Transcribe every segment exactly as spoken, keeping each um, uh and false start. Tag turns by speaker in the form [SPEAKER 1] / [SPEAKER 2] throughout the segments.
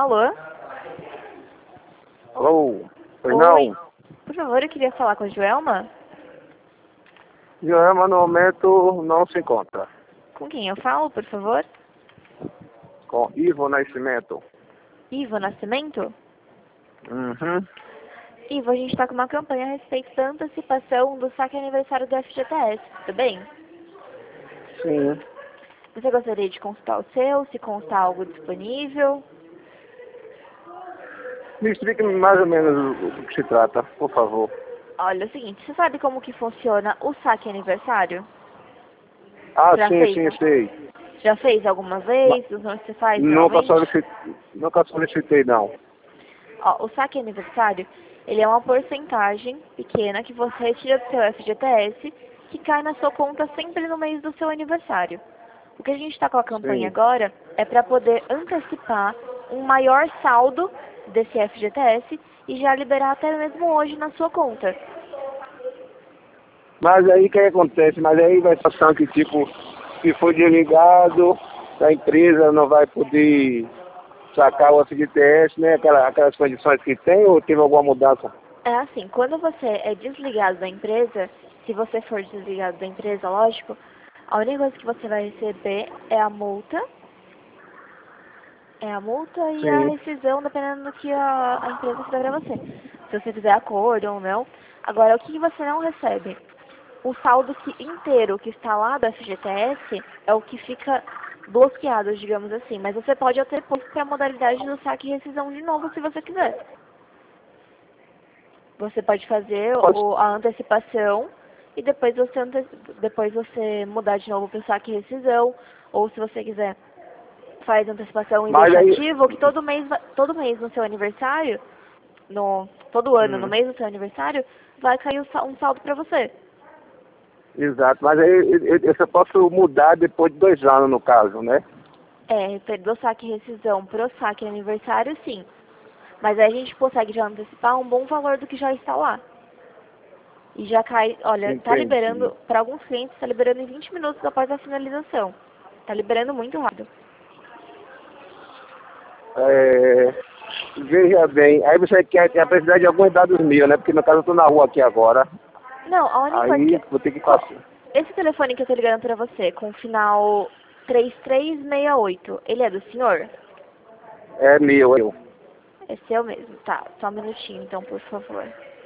[SPEAKER 1] Alô?
[SPEAKER 2] Alô? Pois
[SPEAKER 1] Oi.
[SPEAKER 2] não?
[SPEAKER 1] Por favor, eu queria falar com a Joelma.
[SPEAKER 2] Joelma no momento não se encontra.
[SPEAKER 1] Com quem eu falo, por favor?
[SPEAKER 2] Com Ivo Nascimento.
[SPEAKER 1] Ivo Nascimento?
[SPEAKER 2] Uhum.
[SPEAKER 1] Ivo, a gente está com uma campanha a respeito da antecipação do saque aniversário do F G T S, tudo bem?
[SPEAKER 2] Sim.
[SPEAKER 1] Você gostaria de consultar o seu, se constar algo disponível?
[SPEAKER 2] Me explique mais ou menos o que se trata, por favor.
[SPEAKER 1] Olha, é o seguinte, você sabe como que funciona o saque aniversário?
[SPEAKER 2] Ah,
[SPEAKER 1] Já
[SPEAKER 2] sim,
[SPEAKER 1] fez?
[SPEAKER 2] sim, sei.
[SPEAKER 1] Já fez alguma
[SPEAKER 2] Ma-
[SPEAKER 1] vez? Onde você faz
[SPEAKER 2] Nunca
[SPEAKER 1] normalmente?
[SPEAKER 2] solicitei, nunca solicitei, não.
[SPEAKER 1] Ó, o saque aniversário, ele é uma porcentagem pequena que você retira do seu F G T S, que cai na sua conta sempre no mês do seu aniversário. O que a gente está com a campanha
[SPEAKER 2] Sim.
[SPEAKER 1] agora é para poder antecipar um maior saldo desse F G T S e já liberar até mesmo hoje na sua conta.
[SPEAKER 2] Mas aí o que acontece? Mas aí vai situação que, tipo, se for desligado, a empresa não vai poder sacar o F G T S, né? Aquela, aquelas condições que tem, ou teve alguma mudança?
[SPEAKER 1] É assim, quando você é desligado da empresa, se você for desligado da empresa, lógico, a única coisa que você vai receber é a multa, é a multa e a
[SPEAKER 2] Sim.
[SPEAKER 1] rescisão, dependendo do que a, a empresa fizer pra você. Se você fizer acordo ou não. Agora, o que você não recebe? O saldo que, inteiro que está lá do F G T S é o que fica bloqueado, digamos assim. Mas você pode até pôr para a modalidade do saque e rescisão de novo, se você quiser. Você pode fazer
[SPEAKER 2] Pode-
[SPEAKER 1] o, a antecipação e depois você, ante, depois você mudar de novo para o saque e rescisão. Ou se você quiser, faz antecipação e
[SPEAKER 2] Mas
[SPEAKER 1] deixa
[SPEAKER 2] aí...
[SPEAKER 1] ativo, que todo mês, va- todo mês no seu aniversário, no, todo ano no
[SPEAKER 2] Hum,
[SPEAKER 1] mês do seu aniversário, vai cair um sa- um saldo para você.
[SPEAKER 2] exato, mas aí eu, eu, eu só posso mudar depois de dois anos, no caso, né?
[SPEAKER 1] É, do saque e rescisão pro saque e aniversário, sim. Mas aí a gente consegue já antecipar um bom valor do que já está lá. E já cai, olha, tá
[SPEAKER 2] Entendi.
[SPEAKER 1] liberando, para alguns clientes, tá liberando em vinte minutos após a finalização. Tá liberando muito rápido.
[SPEAKER 2] É, veja bem, aí você quer, quer precisar de alguns dados meus, né? Porque no caso eu tô na rua aqui agora,
[SPEAKER 1] Não, a única coisa
[SPEAKER 2] aí
[SPEAKER 1] que...
[SPEAKER 2] vou ter que
[SPEAKER 1] qual-
[SPEAKER 2] passar.
[SPEAKER 1] Esse telefone que eu tô ligando pra você, com o final três três seis oito, ele é do senhor?
[SPEAKER 2] É meu, eu.
[SPEAKER 1] Esse é o mesmo. Tá, só um minutinho então, por favor.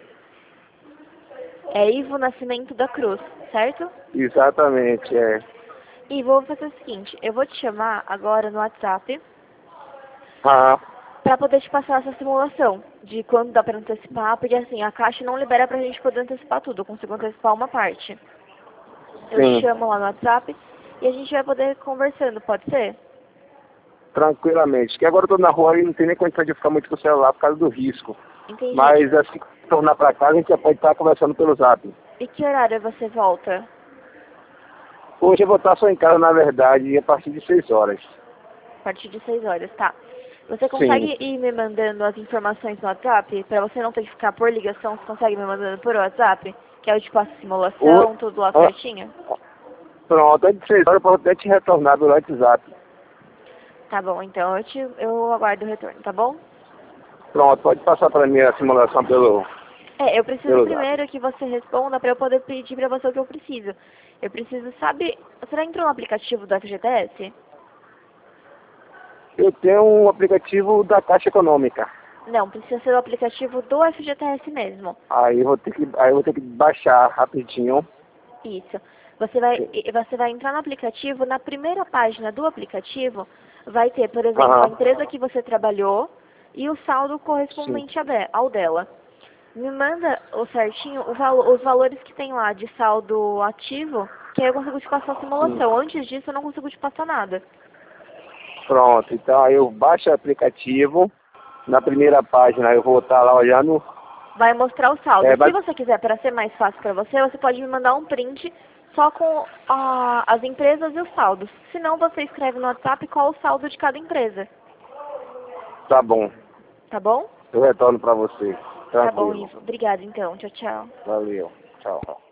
[SPEAKER 1] É Ivo Nascimento da Cruz, certo?
[SPEAKER 2] Exatamente, é.
[SPEAKER 1] E vou fazer o seguinte, eu vou te chamar agora no WhatsApp
[SPEAKER 2] Ah,
[SPEAKER 1] para poder te passar essa simulação de quando dá para antecipar, porque assim, a Caixa não libera pra gente poder antecipar tudo, eu consigo antecipar uma parte. Eu te
[SPEAKER 2] sim,
[SPEAKER 1] chamo lá no WhatsApp e a gente vai poder ir conversando, pode ser?
[SPEAKER 2] tranquilamente. Que agora eu tô na rua e não tem nem condição de ficar muito com o celular por causa do risco.
[SPEAKER 1] Entendi.
[SPEAKER 2] Mas assim que tornar pra casa, a gente já pode estar conversando pelo zap.
[SPEAKER 1] E que horário você volta?
[SPEAKER 2] Hoje eu vou estar só em casa, na verdade, a partir de seis horas.
[SPEAKER 1] A partir de seis horas, tá. Você
[SPEAKER 2] Sim.
[SPEAKER 1] consegue ir me mandando as informações no WhatsApp? Pra você não ter que ficar por ligação, você consegue me mandando por WhatsApp? Que aí eu te passo a
[SPEAKER 2] O,
[SPEAKER 1] simulação, tudo lá
[SPEAKER 2] ah,
[SPEAKER 1] certinho?
[SPEAKER 2] pronto, é de seis horas eu posso até te retornar pelo WhatsApp.
[SPEAKER 1] Tá bom, então eu, te, eu aguardo o retorno, tá bom?
[SPEAKER 2] Pronto, pode passar para mim a simulação pelo,
[SPEAKER 1] É, eu preciso
[SPEAKER 2] pelo zap.
[SPEAKER 1] primeiro que você responda para eu poder pedir para você o que eu preciso. Eu preciso, sabe, você já entrou no aplicativo do F G T S?
[SPEAKER 2] Eu tenho um aplicativo da Caixa Econômica.
[SPEAKER 1] Não, precisa ser o aplicativo do F G T S mesmo.
[SPEAKER 2] Aí eu vou ter que, aí eu vou ter que baixar rapidinho.
[SPEAKER 1] Isso. Você vai, e- você vai entrar no aplicativo, na primeira página do aplicativo, vai ter, por exemplo, a
[SPEAKER 2] Aham,
[SPEAKER 1] empresa que você trabalhou e o saldo
[SPEAKER 2] sim.
[SPEAKER 1] correspondente a de- ao dela. Me manda o certinho, o valo- os valores que tem lá de saldo ativo, que aí eu consigo te passar a
[SPEAKER 2] Sim.
[SPEAKER 1] simulação. Antes disso, eu não consigo te passar nada.
[SPEAKER 2] Pronto, então aí eu baixo o aplicativo. Na primeira página eu vou estar lá olhando.
[SPEAKER 1] Vai mostrar o saldo.
[SPEAKER 2] É,
[SPEAKER 1] Se
[SPEAKER 2] vai,
[SPEAKER 1] você quiser, para ser mais fácil para você, você pode me mandar um print só com ah, as empresas e os saldos. Se não, você escreve no WhatsApp qual o saldo de cada empresa.
[SPEAKER 2] tá bom.
[SPEAKER 1] Tá bom?
[SPEAKER 2] Eu retorno para você.
[SPEAKER 1] Tá bom,
[SPEAKER 2] Tranquilo.
[SPEAKER 1] Ivo. Obrigada, então. Tchau, tchau.
[SPEAKER 2] Valeu. Tchau.